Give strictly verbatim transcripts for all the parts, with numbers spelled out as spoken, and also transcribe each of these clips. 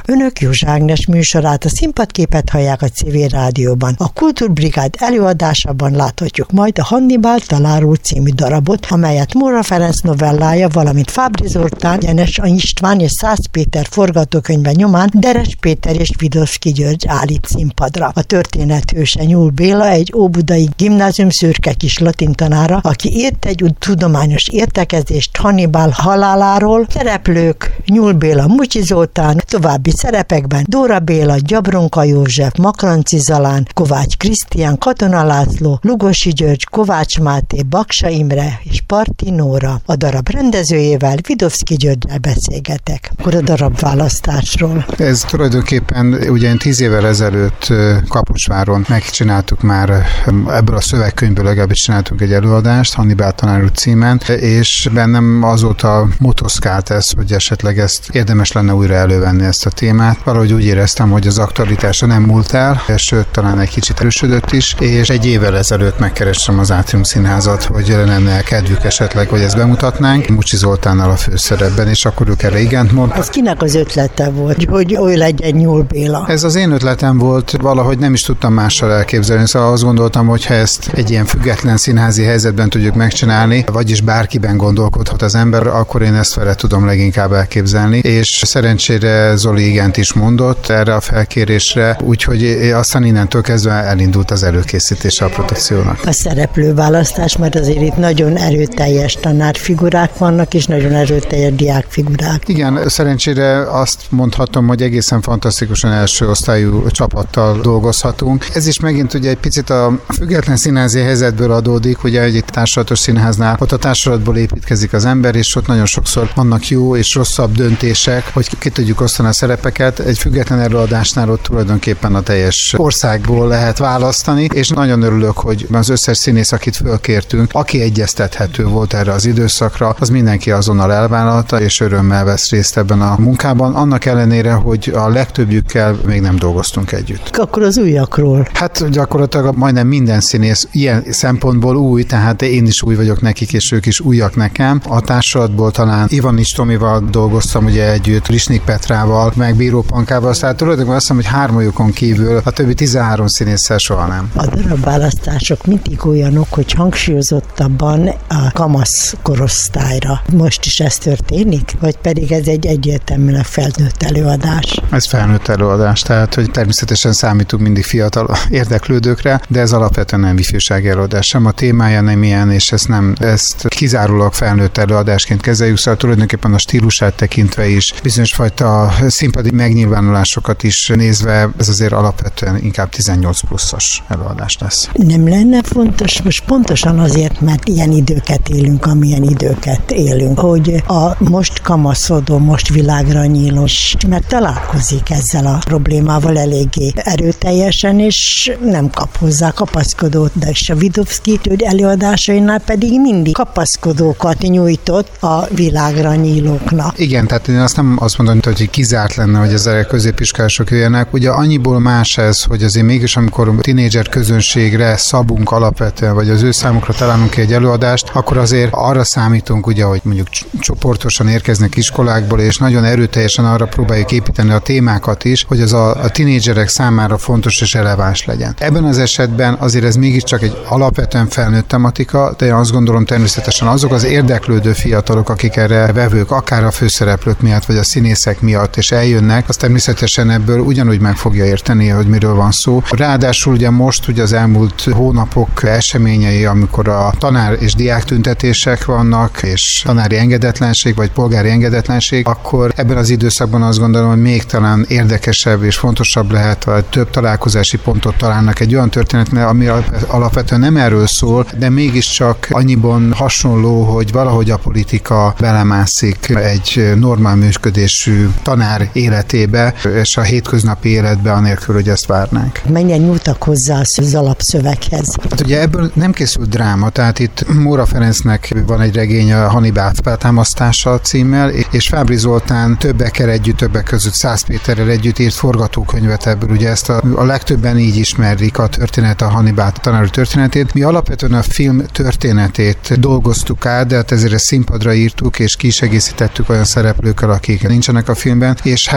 Önök Józsa Ágnes műsorát, a színpadképet hallják a cé vé Rádióban. A Kultúrbrigád előadásában láthatjuk majd a Hannibál tanár úr című darabot, amelyet Móra Ferenc novellája, valamint Fábry Zoltán, Jenes István és Szász Péter forgatókönyve nyomán Deres Péter és Vidovszky György állít színpadra. A történet hőse Nyúl Béla, egy óbudai gimnázium szürke kis latin tanára, aki írt egy tudományos értekezést Hannibál haláláról. Szereplők Nyúl Béla, Mucsi Zoltán, további szerepekben Dóra Béla, Gyabronka József, Makranci Zalán, Kovács Krisztián, Katona László, Lugosi György, Kovács Máté, Baksa Imre és Parti Nóra. A darab rendezőjével, Vidovszky Györggyel beszélgetek. Akkor a darab választásról. Ez tulajdonképpen ugye tíz évvel ezelőtt Kaposváron megcsináltuk már, ebből a szövegkönyvből legalábbis csináltunk egy előadást, Hannibál tanár úr címen, és bennem azóta motoszkált ez, hogy esetleg ezt érdemes lenne újra elővenni ezt a témát. Valahogy úgy éreztem, hogy az aktualitása nem múlt el, sőt, talán egy kicsit erősödött is, és egy évvel ezelőtt megkerestem az Átrium Színházat, hogy lenne kedvük esetleg, hogy ezt bemutatnánk, Mucsi Zoltánnal a főszerepben, és akkor ők erre igent mondtak. Ez kinek az ötlete volt, hogy oly legyen Nyúl Béla? Ez az én ötletem volt, valahogy nem is tudtam mással elképzelni, szóval azt gondoltam, hogy ha ezt egy ilyen független színházi helyzetben tudjuk megcsinálni, vagyis bárkiben gondolkodhat az ember, akkor én ezt vele tudom leginkább elképzelni, és szerencsére Zoli igent is mondott erre a felkérésre, úgyhogy aztán innentől kezdve elindult az előkészítése a produkciónak. A szereplőválasztás, mert azért itt nagyon erőteljes tanárfigurák vannak, és nagyon erőteljes diákfigurák. Igen, szerencsére azt mondhatom, hogy egészen fantasztikusan első osztályú csapattal dolgozhatunk. Ez is megint ugye egy picit a független színházi helyzetből adódik, ugye egy társulatos színháznál, ott a társulatból építkezik az ember, és ott nagyon sokszor vannak jó és rosszabb döntések, hogy ki tudjuk osztani a szerepeket. Egy független előadásnál ott tulajdonképpen a teljes országból lehet választani, és nagyon örülök, hogy az összes színész, akit fölkértünk, aki egyeztethető volt erre az időszakra, az mindenki azonnal elvállalta, és örömmel vesz részt ebben a munkában, annak ellenére, hogy a legtöbbjükkel még nem dolgoztunk együtt. Akkor az újakról? Hát gyakorlatilag majdnem minden színész ilyen szempontból új, tehát én is új vagyok nekik, és ők is újak nekem. A társulatból talán Ivanics Tomival dolgoztam ugye együtt, Risnik Petrával, meg Bíró Pankával, tehát tulajdonképpen azt mondom, hogy hármajukon kívül a többi tizenhárom színésszel soha nem. A darabválasztások mindig olyanok, hogy hangsúlyozottabban a kamasz korosztályra. Most is ez történik? Vagy pedig ez egy egyértelműen felnőtt előadás? Ez felnőtt előadás, tehát hogy természetesen számítunk mindig fiatal érdeklődőkre, de ez alapvetően nem ifjúsági előadás, sem a témája nem ilyen, és ezt nem, ezt kizárólag felnőtt előadásként kezeljük, szóval tulajdonképpen a stílusát tekintve is, bizonyos fajta színpadi megnyilvánulásokat is nézve, ez azért alapvetően inkább tizennyolc pluszos előadás lesz. Nem lenne fontos, most pontosan azért, mert ilyen időket élünk, amilyen időket élünk, hogy a most kamaszodó, most világra nyíló, mert találkozik ezzel a problémával eléggé erőteljesen, és nem kap hozzá kapaszkodót, de és a Vidovszky György előadásainál pedig mindig kapaszkodókat nyújtott a világra nyílóknak. Igen, tehát én azt nem azt mondom, hogy kizárt lenne, hogy ezek középiskolások jöjjenek. Ugye annyiból más ez, hogy azért mégis, amikor tinédzser közönségre szabunk alapvetően, vagy az ő számukra találunk ki egy előadást, akkor azért arra számítunk, ugye, hogy mondjuk csoportosan érkeznek iskolákból, és nagyon erőteljesen arra próbáljuk építeni a témákat is, hogy az a, a tinédzserek számára fontos és releváns legyen. Ebben az esetben azért ez mégiscsak egy alapvetően felnőtt tematika, de én azt gondolom természetesen azok az érdeklődő fiatalok, akik erre vevők, akár a főszereplők miatt, vagy a színészek miatt, és eljönnek, az természetesen ebből ugyanúgy meg fogja érteni, hogy miről van szó. Ráadásul ugye most ugye az elmúlt hónapok eseményei, amikor a tanár és diák tüntetések vannak, és tanári engedetlenség, vagy polgári engedetlenség, akkor ebben az időszakban azt gondolom, hogy még talán érdekesebb és fontosabb lehet, vagy több találkozási pontot találnak egy olyan történetnél, ami alapvetően nem erről szól, de mégiscsak annyiban hasonló, hogy valahogy a politika belemászik egy normál működésű tanár életébe, és a hétköznapi életbe anélkül, hogy ezt várnánk. Mennyien nyúltak hozzá az alapszöveghez? Hát ugye ebből nem készült dráma, tehát itt Móra Ferencnek van egy regény, a Hannibál feltámasztása címmel, és Fábry Zoltán többekkel együtt, többek között Szász Péterrel együtt írt forgatókönyvet ebből. Ugye ezt a, a legtöbben így ismerik a történet, a Hannibál tanár történetét. Mi alapvetően a film történetét dolgoztuk át, de hát ezért ezt színpadra írtuk, és ki is egészítettük olyan szereplőkkel, akik nincsenek a filmben, és hát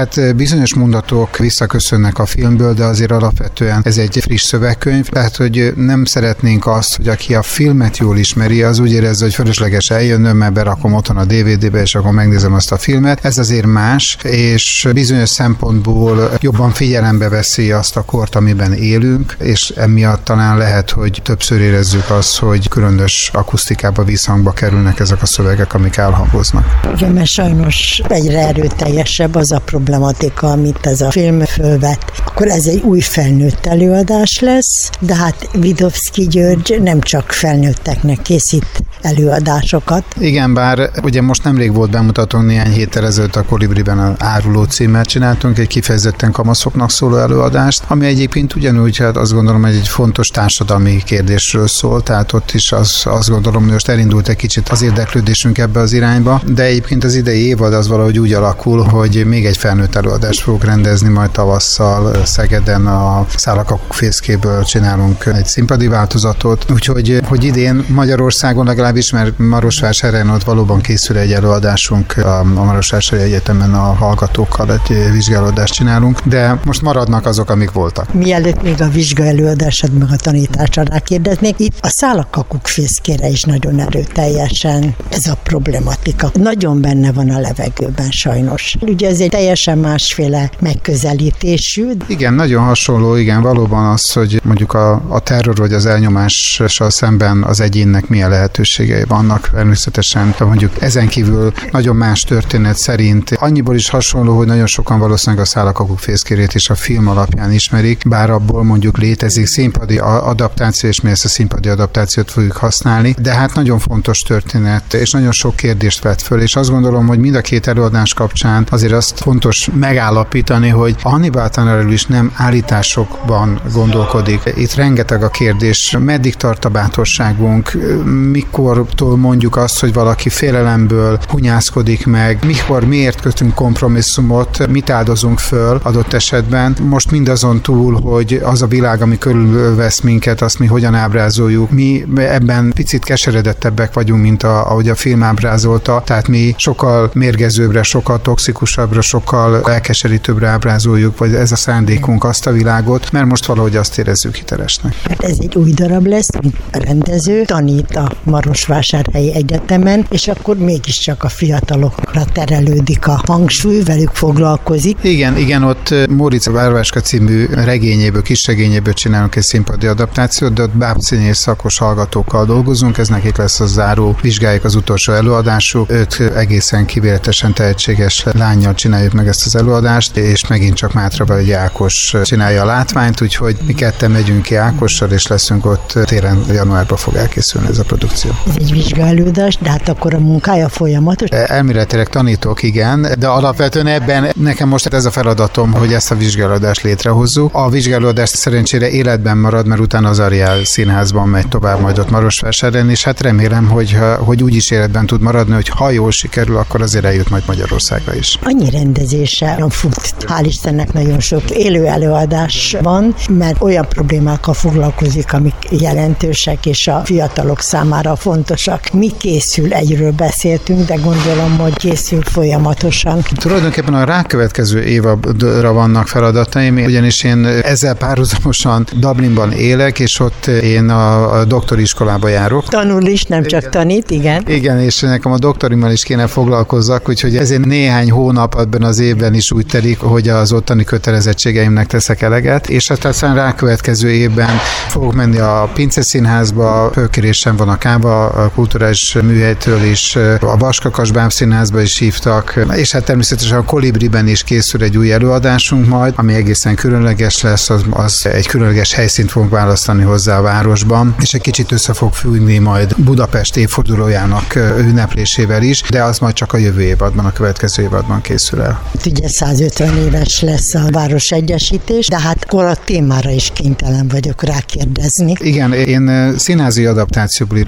hát bizonyos mondatok visszaköszönnek a filmből, de azért alapvetően ez egy friss szövegkönyv, tehát hogy nem szeretnénk azt, hogy aki a filmet jól ismeri, az úgy érezze, hogy fölösleges eljönnöm, mert berakom otthon a dé vé dé-be, és akkor megnézem azt a filmet. Ez azért más, és bizonyos szempontból jobban figyelembe veszi azt a kort, amiben élünk, és emiatt talán lehet, hogy többször érezzük azt, hogy különös akusztikába, visszhangba kerülnek ezek a szövegek, amik elhangoznak. Igen, mert sajnos egyre erőteljesebb az a problematika, amit ez a film fölvet. Akkor ez egy új felnőtt előadás lesz, de hát Vidovszky György nem csak felnőtteknek készít előadásokat. Igen, bár ugye most nemrég volt bemutatónk, néhány héttel ezelőtt a Kolibriben az Áruló címmel csináltunk egy kifejezetten kamaszoknak szóló előadást, ami egyébként ugyanúgy, hát azt gondolom, hogy egy fontos társadalmi kérdésről szól, tehát ott is az, azt gondolom, hogy most elindult egy kicsit az érdeklődésünk ebbe az irányba, de egyébként az idei évad az valahogy úgy alakul, hogy még egy felnőtt előadást fogok rendezni majd tavasszal Szegeden, a Szálakakuk fészkéből csinálunk egy színpadi változatot, úgyhogy hogy idén Magyarországon legalábbis, mert Marosvásárhelyen ott valóban készül egy előadásunk, a Marosvásárhelyi Egyetemen a hallgatókkal egy vizsgálódást csinálunk, de most maradnak azok, amik voltak. Mielőtt még a vizsgaelőadásod meg a tanításra rákérdeznék, itt a Szálakakuk fészkére is nagyon erőteljesen ez a problematika. Nagyon benne van a levegőben sajnos. Ugye ez egy teljesen másféle megközelítésű. Igen, nagyon hasonló, igen, valóban az, hogy mondjuk a, a terror vagy az elnyomással szemben az egyénnek milyen lehetőségei vannak. Természetesen mondjuk ezen kívül nagyon más történet szerint annyiból is hasonló, hogy nagyon sokan valószínűleg a Szálakakuk fészkérét is a film alapján ismerik, bár abból mondjuk létezik színpadi adaptáció, és mi ezt a színpadi adaptációt fogjuk használni, de hát nagyon fontos történet, és nagyon sok kérdést vett föl, és azt gondolom, hogy mind a két előadás kapcsán azért azt fontos megállapítani, hogy a Hannibal tanárról is nem állításokban gondolkodik. Itt rengeteg a kérdés, meddig tart a bátorságunk, mikortól mondjuk azt, hogy valaki félelemből hunyászkodik meg, mikor, miért kötünk kompromisszumot, mit áldozunk föl adott esetben. Most mindazon túl, hogy az a világ, ami körülvesz minket, azt mi hogyan ábrázoljuk. Mi ebben picit keseredettebbek vagyunk, mint a, ahogy a film ábrázolta, tehát mi sokkal mérgezőbbre, sokkal toxikusabbra, sokkal elkeserítőbbre ábrázoljuk, vagy ez a szándékunk azt a világot, mert most valahogy azt érezzük hitelesnek. Hát ez egy új darab lesz, mint a rendező tanít a Marosvásárhelyi Egyetemen, és akkor mégiscsak a fiatalokra terelődik a hangsúly, velük foglalkozik. Igen, igen, ott Móricz Várváska című regényéből, kis regényéből csinálunk egy színpadi adaptációt, de ott bábszínész szakos hallgatókkal dolgozunk, ez nekik lesz a záró vizsgájuk, az utolsó előadásuk. Öt egészen kivéletesen tehetséges lánnyal csináljuk meg ezt az előadást, és megint csak Mátra vagy Ákos csinálja a látványt, úgyhogy mi ketten megyünk ki Ákossal, és leszünk ott télen, januárban fog elkészülni ez a produkció. Ez egy vizsgaelőadás, de hát akkor a munkája folyamatos? Elméletileg tanítok, igen, de alapvetően ebben nekem most ez a feladatom, hogy ezt a vizsgaelőadást létrehozzuk. A vizsgaelőadást szerencsére életben marad, mert utána az Ariel Színházban megy tovább majd ott Marosvásárhelyen, és hát remélem, hogy, hogy úgy is életben tud maradni, hogy ha jól sikerül, akkor azért eljut majd Magyarországra is. Annyi rendezése fut, hál' Istennek nagyon sok élő előadás van, mert olyan problémákkal foglalkozik, amik jelentősek, és a fiatalok számára fontosak. Mi készül, egyről beszéltünk, de gondolom, hogy készül folyamatosan. Tulajdonképpen a rákövetkező évadra vannak feladataim, ugyanis én ezzel párhuzamosan Dublinban élek, és ott én a, a doktoriskolába járok. Tanul is, nem csak igen. Tanít, igen. Igen, és nekem a doktorimmal is kéne foglalkozzak, úgyhogy ezért néhány hónap ebben az évben is úgy telik, hogy az ottani kötelezettségeimnek teszek eleget, és aztán rákövetkező évben fogok menni a Pince Színházba, fölkérésem van a Káva a kulturális műhelytől is, a Vaskakas Bábszínházba is hívtak, és hát természetesen a Kolibriben is készül egy új előadásunk majd, ami egészen különleges lesz, az, az egy különleges helyszínt fogunk választani hozzá a városban, és egy kicsit össze fog fűzni majd Budapest évfordulójának ünneplésével is, de az majd csak a jövő évadban, a következő évadban készül el. Ugye százötven éves lesz a Városegyesítés, de hát akkor a témára is kénytelen vagyok rákérdezni. Igen, én színházi adaptációból írom a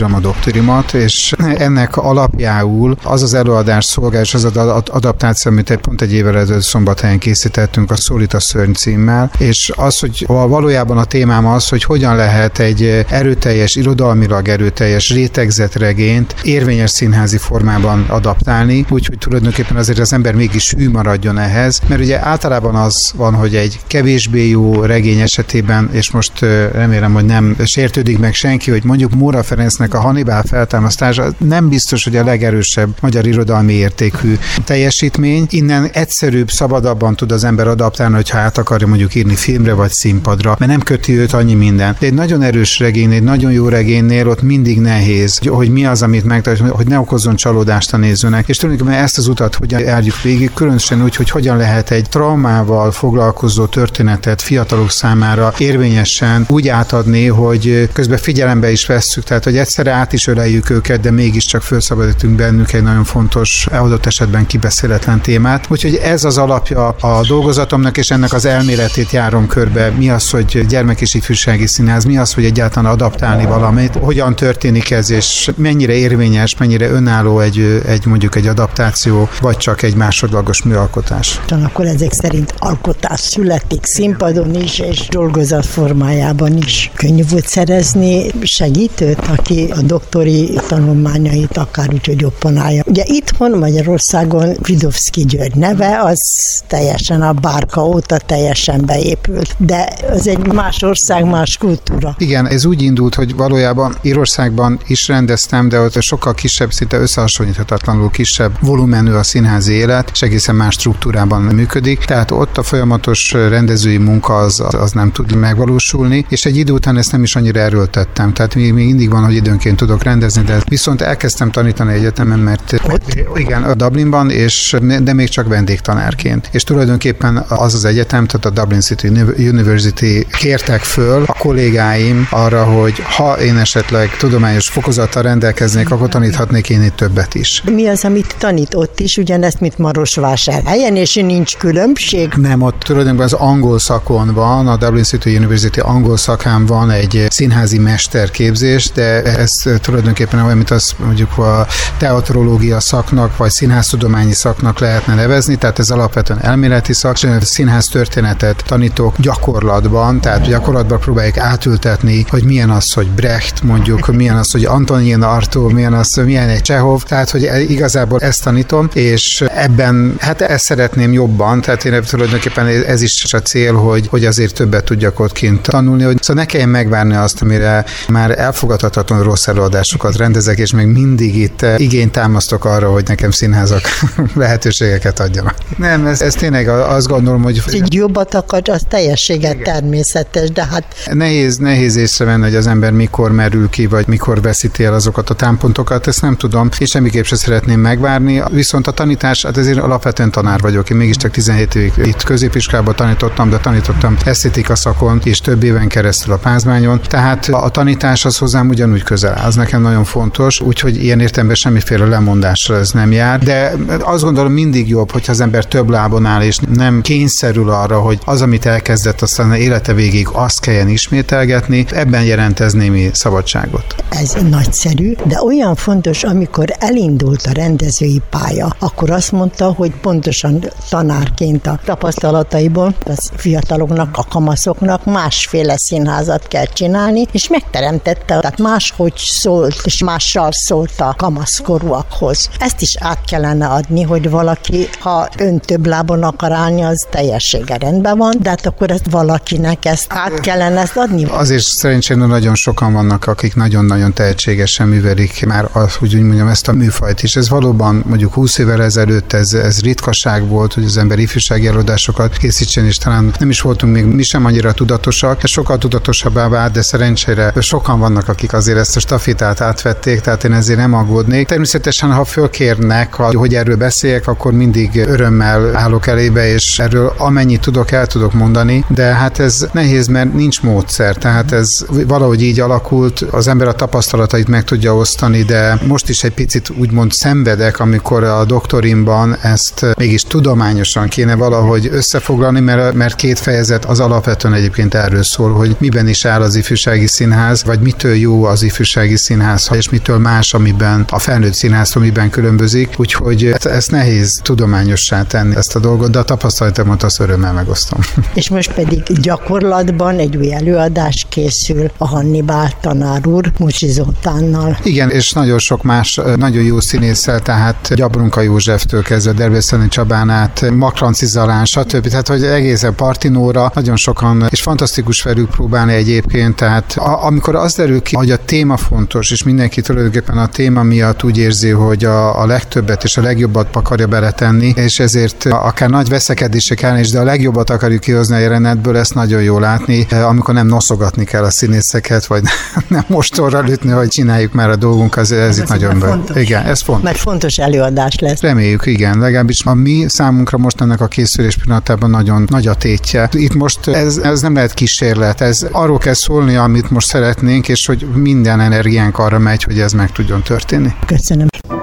doktorimat, és ennek alapjául az az előadás szolgál, és az az adaptáció, amit pont egy évvel ezelőtt Szombathelyen készítettünk, a Szólít a szörny címmel, és az, hogy valójában a témám az, hogy hogyan lehet egy erőteljes, irodalmilag erőteljes, rétegzett regényt érvényes színházi formában adaptálni, úgyhogy tulajdonképpen azért az ember mégis hű maradjon ehhez, mert ugye általában az van, hogy egy kevésbé jó regény esetében, és most remélem, hogy nem sértődik meg senki, hogy mondjuk Móra Ferencnek a Hannibál feltámasztása nem biztos, hogy a legerősebb magyar irodalmi értékű teljesítmény. Innen egyszerűbb, szabadabban tud az ember adaptálni, hogyha át akarja mondjuk írni filmre vagy színpadra, mert nem köti őt annyi minden. De egy nagyon erős regény, egy nagyon jó regénynél ott mindig nehéz, hogy mi az, amit megtart, hogy ne okozzon csalódást a nézőnek. És tulajdonképpen ezt az utat hogyan járjuk végig, különösen úgy, hogy hogyan lehet egy traumával foglalkozó történetet fiatalok számára érvényesen úgy átadni, hogy közben figyelembe is vesszük, tehát hogy egyszerre át is öleljük őket, de mégiscsak felszabadítunk bennük egy nagyon fontos, adott esetben kibeszéletlen témát. Úgyhogy ez az alapja a dolgozatomnak, és ennek az elméletét járom körbe. Mi az, hogy gyermek- és ifjúsági színház, mi az, hogy egyáltalán adaptálni valamit, hogyan történik ez, és mennyire érvényes, mennyire önálló egy, egy mondjuk egy adaptáció, vagy csak egy másodlagos műalkotás. Akkor ezek szerint alkotás születik színpadon is, és dolgozat formájában is. Könnyű volt szerezni segítőt, aki a doktori tanulmányait akár úgy, hogy opponálja. Ugye itthon Magyarországon Vidovszky György neve, az teljesen a bárka óta teljesen beépült. De az egy más ország, más kultúra. Igen, ez úgy indult, hogy valójában Írországban is rendeztem, de ott sokkal kisebb, szinte összehasonlíthatatlanul kisebb volumenű a színházi élet, és egészen más struktúrában működik. Tehát ott a folyamatos rendezői munka az, az nem tud megvalósulni, és egy idő után ezt nem is annyira erőltettem. Tehát még, még mindig van, hogy időnként tudok rendezni, de viszont elkezdtem tanítani egyetemen, mert ott? Igen, a Dublinban, és de még csak vendégtanárként. És tulajdonképpen az az egyetem, tehát a Dublin City University kértek föl a kollégáim arra, hogy ha én esetleg tudományos fokozattal rendelkeznék, akkor taníthatnék én itt többet is. Mi az, amit tanít ott is, ugyanezt, mint Marosvásárhelyen, és nincs különbség? Nem, ott tulajdonképpen az angol szakon van, a Dublin City University angol szakán van egy színházi mesterképzés, de ez tulajdonképpen olyan, mint az mondjuk a teatrológia szaknak, vagy színháztudományi szaknak lehetne nevezni, tehát ez alapvetően elméleti szak, és színház történetet tanítok gyakorlatban, tehát gyakorlatban próbáljuk átültetni, hogy milyen az, hogy Brecht, mondjuk, milyen az, hogy Antonin Artaud, milyen az, milyen egy Csehov, tehát hogy igazából ezt tanítom, és ebben, hát ezt szeretném jobban, tehát én tulajdonképpen ez is a cél, hogy, hogy azért többet tudjak ott kint tanulni, hogy szóval ne kelljen megvárni azt, amire már elfogadhatatlan rossz előadásokat rendezek, és még mindig itt igényt támasztok arra, hogy nekem színházak lehetőségeket adjanak. Nem, ez, ez tényleg azt gondolom, hogy... Így jobbat akar, az teljességet természetes, de hát... Nehéz, nehéz észrevenni, hogy az ember mikor merül ki, vagy mikor veszíti el azokat a támpontokat, ezt nem tudom, és semmiképp sem szeretném megvárni. Viszont a tanítás, hát ezért alapvetően tanár vagyok. Én mégiscsak tizenhét évig itt középiskolában tanítottam, de tanítottam esztétika szakon, és több éven keresztül a Pázmányon. Tehát a tanítás az hozzám ugyanúgy közel áll. Az nekem nagyon fontos, úgyhogy ilyen értelemben semmiféle lemondásra ez nem jár. De azt gondolom mindig jobb, hogyha az ember több lábon áll, és nem kényszerül arra, hogy az, amit elkezdett, aztán élete végig azt kelljen ismételgetni. Ebben jelent ez némi szabadságot. Ez nagyszerű, de olyan fontos, amikor elindult a rendezői pálya, akkor azt mondta, hogy pontosan tanárként a tapasztalataiból az fiataloknak, a kamaszoknak másféle színházat kell csinálni, és megteremtette, tehát máshogy szólt, és mással szólt a kamaszkorúakhoz. Ezt is át kellene adni, hogy valaki, ha ön több lábon akar állni, az teljessége rendben van, de hát akkor ezt valakinek ezt át kellene ezt adni. Azért szerencsére nagyon sokan vannak, akik nagyon-nagyon tehetségesen művelik már, az, úgy mondjam, ezt a műfajt is. Ez valóban mondjuk húsz évvel ezelőtt ez, ez ritkaság volt, hogy az ember ifjúsági előadásokat készítsen, és talán nem is voltunk még mi sem annyira tudatosak. Ez sokkal tudatosabbá vált, de szerencsére sokan vannak, akik azért ezt a stafétát átvették, tehát én ezért nem aggódnék. Természetesen, ha fölkérnek, hogy erről beszéljek, akkor mindig örömmel állok elébe, és erről amennyit tudok, el tudok mondani, de hát ez nehéz, mert nincs módszer, tehát ez valahogy így alakult, az ember a tapasztalatait meg tudja osztani, de most is egy picit úgymond szenvedek, amikor a doktorimban ezt mégis tudományosan kéne valahogy összefoglalni, mert, mert két fejezet az alapvetően egyébként erről szól, hogy miben is áll az ifjúsági színház, vagy mitől jó az ifjúsági színház, színház, és mitől más, amiben a felnőtt színház, amiben különbözik, úgyhogy ezt nehéz tudományossá tenni ezt a dolgot, de a tapasztalatomat azt örömmel megosztom. És most pedig gyakorlatban egy új előadás készül a Hannibál tanár úr Mucsi Zoltánnal. Igen, és nagyon sok más nagyon jó színésszel, tehát Gyabrunka Józseftől kezdve Derbeszeni Csabán át, Makranci Zalán, stb. Tehát, hogy egészen Partinóra, nagyon sokan, és fantasztikus velük próbálni egyébként, tehát a, amikor az derül ki, hogy a téma fontos, és mindenki tulajdonképpen a téma miatt úgy érzi, hogy a, a legtöbbet és a legjobbat akarja beletenni, és ezért akár nagy veszekedések ellen is, de a legjobbat akarjuk kihozni a jelenetből, ezt nagyon jól látni, amikor nem noszogatni kell a színészeket, vagy nem mostorral ütni, hogy csináljuk már a dolgunk, az, ez, ez itt nagyon fontos. Igen, ez fontos. Mert fontos előadás lesz. Reméljük, igen, legalábbis a mi számunkra most ennek a készülés pillanatában nagyon nagy a tétje. Itt most ez, ez nem lehet kísérlet, ez arról kell szólni, amit most szeretnénk, és hogy minden energiánk arra megy, hogy ez meg tudjon történni. Köszönöm.